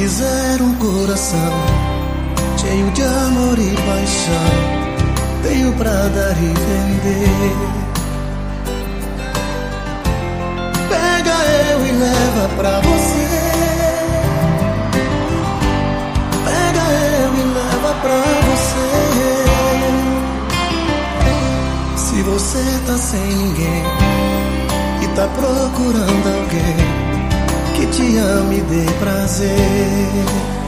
quiser um coração cheio de amor e paixão, tenho pra dar e vender. Pega eu e leva pra você. Pega eu e leva pra você. Se você tá sem ninguém e tá procurando alguém que te ame e dê prazer,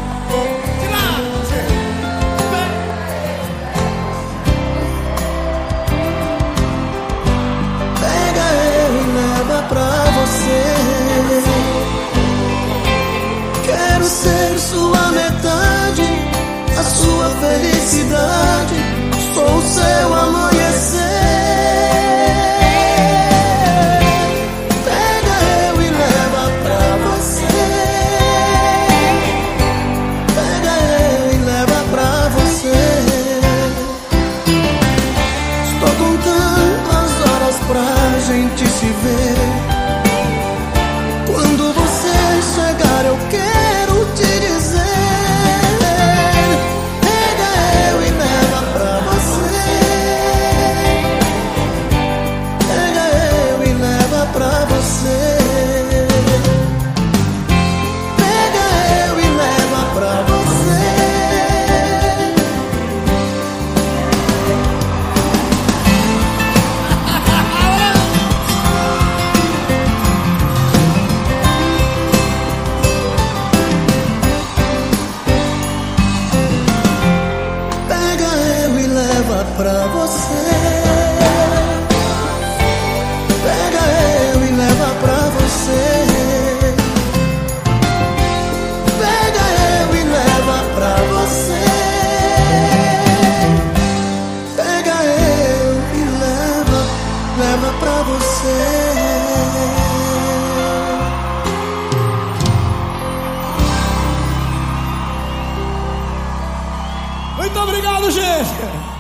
pega eu e leva pra você. Quero ser sua metade, a sua felicidade, sou o seu amanhecer. Pra gente se ver. Quando você chegar eu quero te dizer, pega eu e leva pra você. Pega eu e leva pra você. Pega eu e leva pra você. Pra você, pega eu e leva pra você. Pega eu e leva pra você. Pega eu e leva pra você. Muito obrigado, gente.